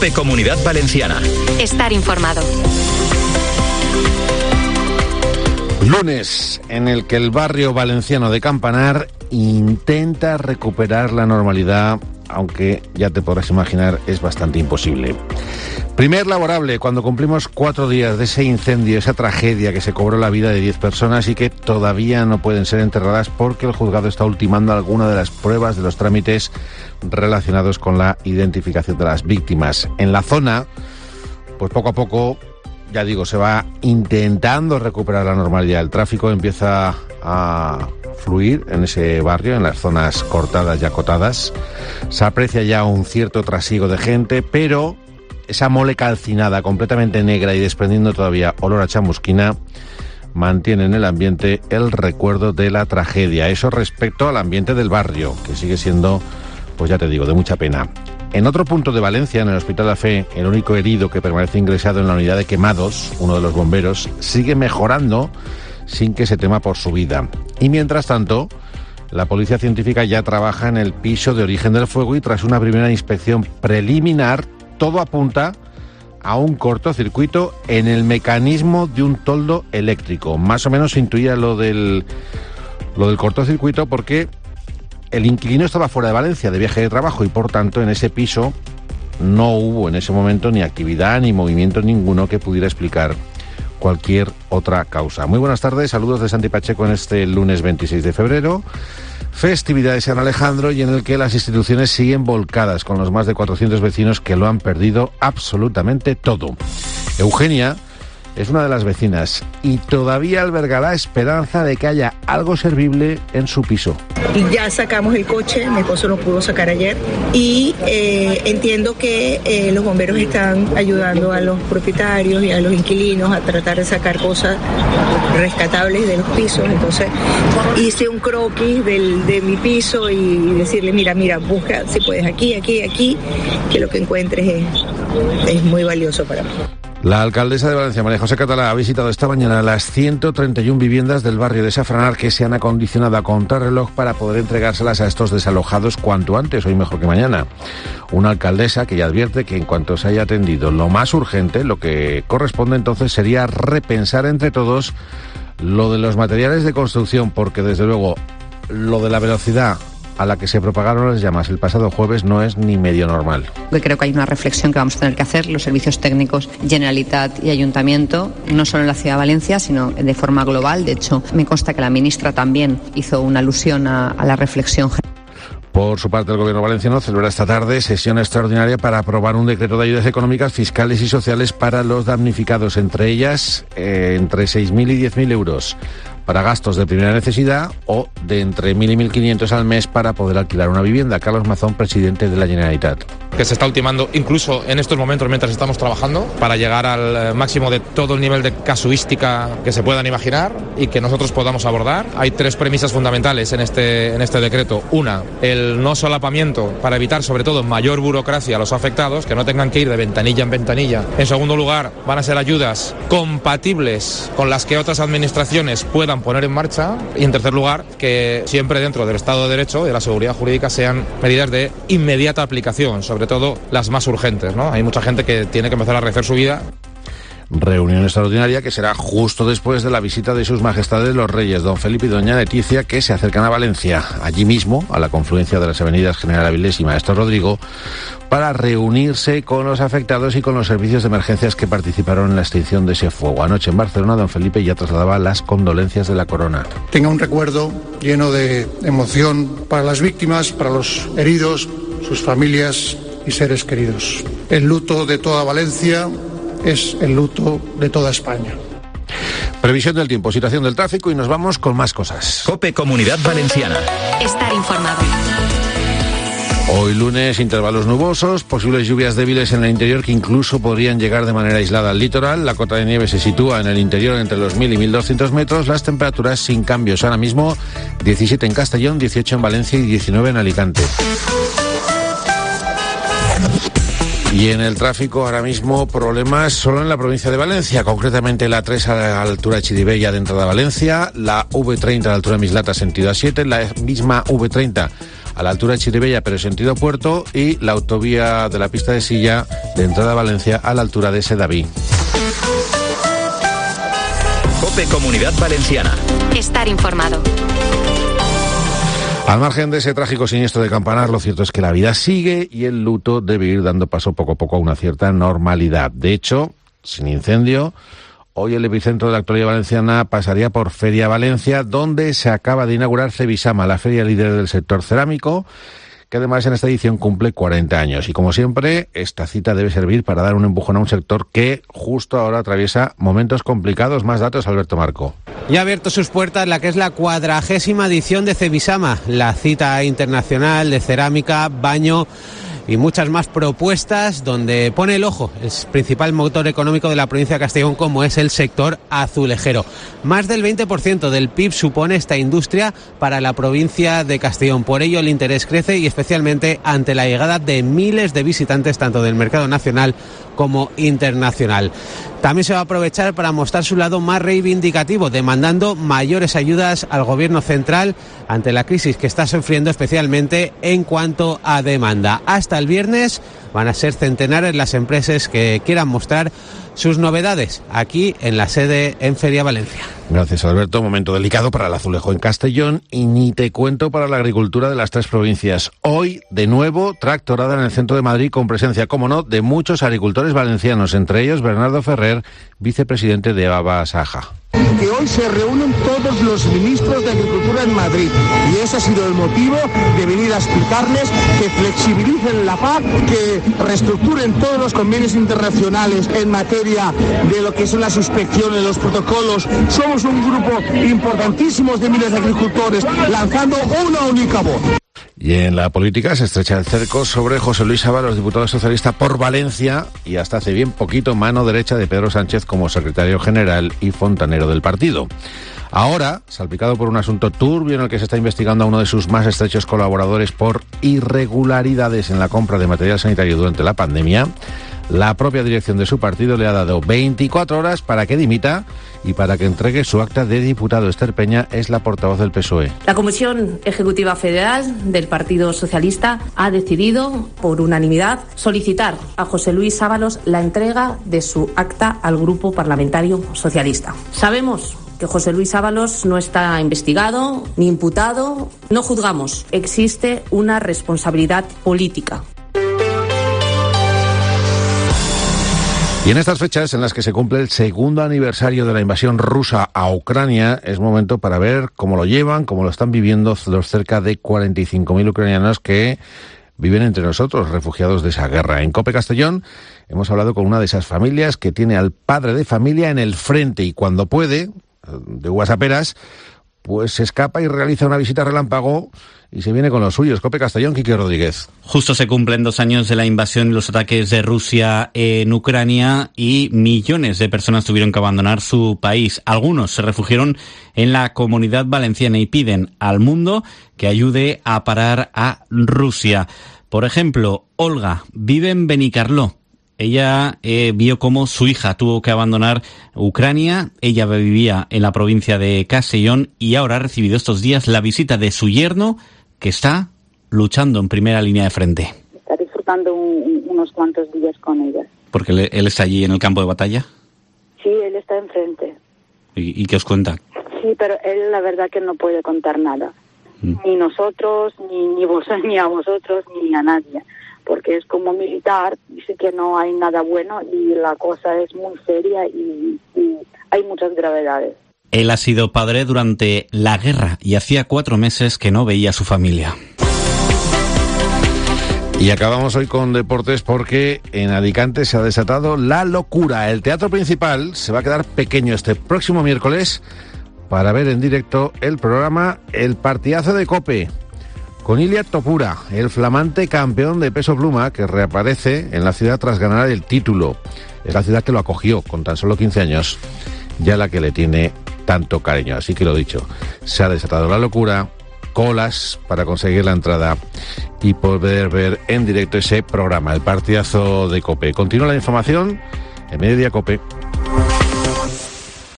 COPE Comunidad Valenciana. Estar informado. Lunes en el que el barrio valenciano de Campanar intenta recuperar la normalidad, aunque ya te podrás imaginar es bastante imposible. Primer laborable, cuando cumplimos 4 días de ese incendio, esa tragedia que se cobró la vida de 10 personas y que todavía no pueden ser enterradas porque el juzgado está ultimando alguna de las pruebas de los trámites relacionados con la identificación de las víctimas. En la zona, pues poco a poco, ya digo, se va intentando recuperar la normalidad. El tráfico empieza a fluir en ese barrio, en las zonas cortadas y acotadas. Se aprecia ya un cierto trasiego de gente, pero esa mole calcinada, completamente negra y desprendiendo todavía olor a chamusquina, mantiene en el ambiente el recuerdo de la tragedia. Eso respecto al ambiente del barrio, que sigue siendo, pues ya te digo, de mucha pena. En otro punto de Valencia, en el Hospital La Fe, el único herido que permanece ingresado en la unidad de quemados, uno de los bomberos, sigue mejorando sin que se tema por su vida. Y mientras tanto, la policía científica ya trabaja en el piso de origen del fuego y tras una primera inspección preliminar, todo apunta a un cortocircuito en el mecanismo de un toldo eléctrico. Más o menos se intuía lo del cortocircuito porque el inquilino estaba fuera de Valencia de viaje de trabajo y por tanto en ese piso no hubo en ese momento ni actividad ni movimiento ninguno que pudiera explicar cualquier otra causa. Muy buenas tardes, saludos de Santi Pacheco en este lunes 26 de febrero. Festividad de San Alejandro y en el que las instituciones siguen volcadas con los más de 400 vecinos que lo han perdido absolutamente todo. Eugenia es una de las vecinas y todavía alberga la esperanza de que haya algo servible en su piso. Ya sacamos el coche, mi esposo lo pudo sacar ayer y entiendo que los bomberos están ayudando a los propietarios y a los inquilinos a tratar de sacar cosas rescatables de los pisos. Entonces hice un croquis de mi piso y decirle, mira, busca si puedes aquí, que lo que encuentres es muy valioso para mí. La alcaldesa de Valencia, María José Catalá, ha visitado esta mañana las 131 viviendas del barrio de Safranar que se han acondicionado a contrarreloj para poder entregárselas a estos desalojados cuanto antes, hoy mejor que mañana. Una alcaldesa que ya advierte que en cuanto se haya atendido lo más urgente, lo que corresponde entonces sería repensar entre todos lo de los materiales de construcción, porque desde luego lo de la velocidad a la que se propagaron las llamas el pasado jueves no es ni medio normal. Creo que hay una reflexión que vamos a tener que hacer los servicios técnicos, Generalitat y Ayuntamiento, no solo en la ciudad de Valencia, sino de forma global. De hecho, me consta que la ministra también hizo una alusión a la reflexión. Por su parte, el Gobierno valenciano celebra esta tarde sesión extraordinaria para aprobar un decreto de ayudas económicas, fiscales y sociales para los damnificados, entre ellas entre 6.000 y 10.000 euros para gastos de primera necesidad o de entre 1.000 y 1.500 al mes para poder alquilar una vivienda. Carlos Mazón, presidente de la Generalitat. Que se está ultimando incluso en estos momentos mientras estamos trabajando para llegar al máximo de todo el nivel de casuística que se puedan imaginar y que nosotros podamos abordar. Hay 3 premisas fundamentales en este decreto. Una, el no solapamiento para evitar sobre todo mayor burocracia a los afectados, que no tengan que ir de ventanilla en ventanilla. En segundo lugar, van a ser ayudas compatibles con las que otras administraciones puedan poner en marcha. Y en tercer lugar, que siempre dentro del Estado de Derecho y de la seguridad jurídica sean medidas de inmediata aplicación, sobre todo las más urgentes, ¿no? Hay mucha gente que tiene que empezar a rehacer su vida. Reunión extraordinaria que será justo después de la visita de sus majestades los reyes don Felipe y doña Leticia, que se acercan a Valencia, allí mismo, a la confluencia de las avenidas General Avilés y Maestro Rodrigo, para reunirse con los afectados y con los servicios de emergencias que participaron en la extinción de ese fuego. Anoche en Barcelona, don Felipe ya trasladaba las condolencias de la corona. Tenga un recuerdo lleno de emoción para las víctimas, para los heridos, sus familias y seres queridos. El luto de toda Valencia es el luto de toda España. Previsión del tiempo, situación del tráfico y nos vamos con más cosas. COPE Comunidad Valenciana. Estar informado. Hoy lunes, intervalos nubosos, posibles lluvias débiles en el interior que incluso podrían llegar de manera aislada al litoral. La cota de nieve se sitúa en el interior entre los 1.000 y 1.200 metros. Las temperaturas sin cambios. Ahora mismo 17 en Castellón, 18 en Valencia y 19 en Alicante. Y en el tráfico ahora mismo problemas solo en la provincia de Valencia, concretamente la A3 a la altura de Chirivella de entrada a Valencia, la V30 a la altura de Mislata sentido A7, la misma V30 a la altura de Chirivella, pero sentido puerto, y la autovía de la pista de Silla de entrada a Valencia a la altura de Sedaví. COPE Comunidad Valenciana. Estar informado. Al margen de ese trágico siniestro de Campanar, lo cierto es que la vida sigue y el luto debe ir dando paso poco a poco a una cierta normalidad. De hecho, sin incendio, hoy el epicentro de la actualidad valenciana pasaría por Feria Valencia, donde se acaba de inaugurar Cebisama, la feria líder del sector cerámico, que además en esta edición cumple 40 años. Y como siempre, esta cita debe servir para dar un empujón a un sector que justo ahora atraviesa momentos complicados. Más datos, Alberto Marco. Ya ha abierto sus puertas la que es la 40ª edición de Cebisama, la cita internacional de cerámica, baño y muchas más propuestas, donde pone el ojo el principal motor económico de la provincia de Castellón, como es el sector azulejero. Más del 20% del PIB supone esta industria para la provincia de Castellón. Por ello el interés crece, y especialmente ante la llegada de miles de visitantes tanto del mercado nacional como internacional. También se va a aprovechar para mostrar su lado más reivindicativo, demandando mayores ayudas al gobierno central ante la crisis que está sufriendo, especialmente en cuanto a demanda. Hasta el viernes van a ser centenares las empresas que quieran mostrar sus novedades aquí en la sede en Feria Valencia. Gracias, Alberto. Momento delicado para el azulejo en Castellón, y ni te cuento para la agricultura de las tres provincias. Hoy, de nuevo, tractorada en el centro de Madrid, con presencia, como no, de muchos agricultores valencianos, entre ellos Bernardo Ferrer, vicepresidente de ABA Saja. Que hoy se reúnen todos los ministros de Agricultura en Madrid, y ese ha sido el motivo de venir a explicarles que flexibilicen la PAC, que reestructuren todos los convenios internacionales en materia de lo que son las inspecciones, los protocolos. Somos un grupo importantísimo de miles de agricultores lanzando una única voz. Y en la política se estrecha el cerco sobre José Luis Ábalos, diputado socialista por Valencia, y hasta hace bien poquito mano derecha de Pedro Sánchez como secretario general y fontanero del partido. Ahora, salpicado por un asunto turbio en el que se está investigando a uno de sus más estrechos colaboradores por irregularidades en la compra de material sanitario durante la pandemia, la propia dirección de su partido le ha dado 24 horas para que dimita y para que entregue su acta de diputado. Esther Peña es la portavoz del PSOE. La Comisión Ejecutiva Federal del Partido Socialista ha decidido, por unanimidad, solicitar a José Luis Ábalos la entrega de su acta al Grupo Parlamentario Socialista. Sabemos que José Luis Ábalos no está investigado ni imputado. No juzgamos. Existe una responsabilidad política. Y en estas fechas en las que se cumple el segundo aniversario de la invasión rusa a Ucrania, es momento para ver cómo lo llevan, cómo lo están viviendo los cerca de 45.000 ucranianos que viven entre nosotros, refugiados de esa guerra. En COPE Castellón hemos hablado con una de esas familias que tiene al padre de familia en el frente, y cuando puede, de uvas a peras, pues se escapa y realiza una visita relámpago y se viene con los suyos. COPE Castellón, Quique Rodríguez. Justo se cumplen 2 años de la invasión y los ataques de Rusia en Ucrania, y millones de personas tuvieron que abandonar su país. Algunos se refugiaron en la Comunidad Valenciana y piden al mundo que ayude a parar a Rusia. Por ejemplo, Olga vive en Benicarló. Ella vio cómo su hija tuvo que abandonar Ucrania. Ella vivía en la provincia de Castellón y ahora ha recibido estos días la visita de su yerno, que está luchando en primera línea de frente. Está disfrutando unos cuantos días con ella. ¿Porque él está allí en el campo de batalla? Sí, él está enfrente. ¿Y qué os cuenta? Sí, pero él la verdad que no puede contar nada. Ni nosotros, ni a vosotros, ni a nadie. Porque es como militar, dice que no hay nada bueno y la cosa es muy seria y hay muchas gravedades. Él ha sido padre durante la guerra y hacía 4 meses que no veía a su familia. Y acabamos hoy con deportes porque en Alicante se ha desatado la locura. El Teatro Principal se va a quedar pequeño este próximo miércoles para ver en directo el programa El Partidazo de COPE, con Ilia Topura, el flamante campeón de peso pluma que reaparece en la ciudad tras ganar el título. Es la ciudad que lo acogió con tan solo 15 años, ya la que le tiene tanto cariño. Así que lo dicho, se ha desatado la locura, colas para conseguir la entrada y poder ver en directo ese programa, El Partidazo de COPE. Continúa la información en Mediodía COPE.